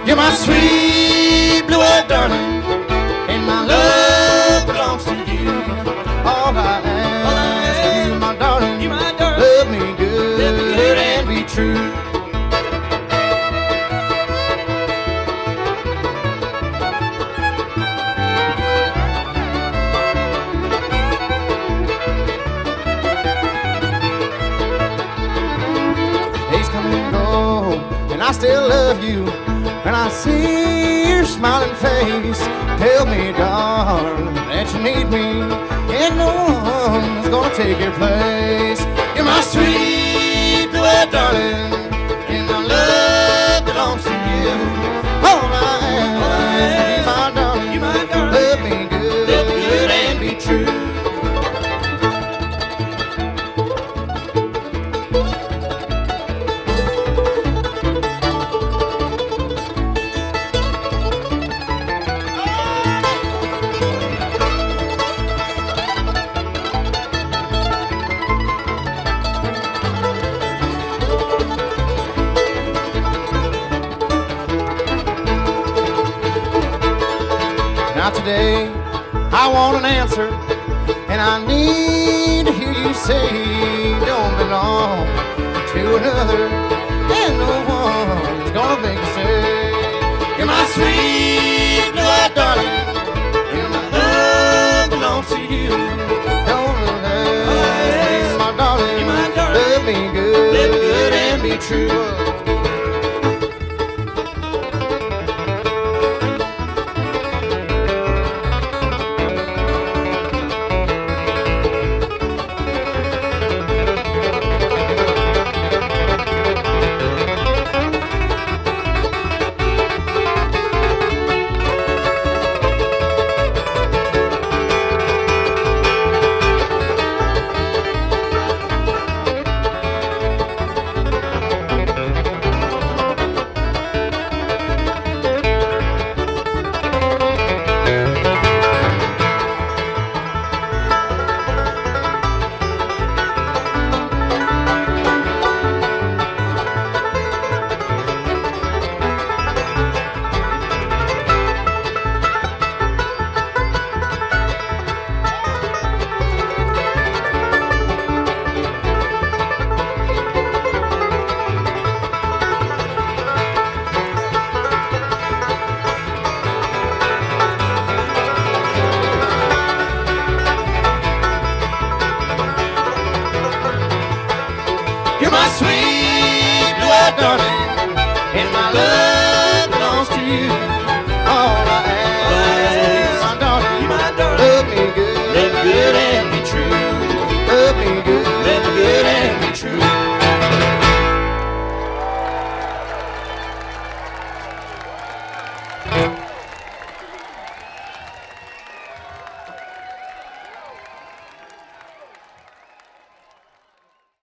You're my sweet blue-eyed darling, and my love belongs to you. All I ask, you my darling, love me good and be true. Days come and go, and I still love you. When I see your smiling face, tell me, darling, that you need me, and no one's gonna take your place. You're my sweet blue-eyed darling, and my love belongs to you. All I ask, my darling, love me good and be true. Now today, I want an answer, and I need to hear you say don't belong to another, and no one's gonna make you say you're my sweet blue-eyed darling, and my love belongs to you. Don't let my darling, love me good and be true. You're my sweet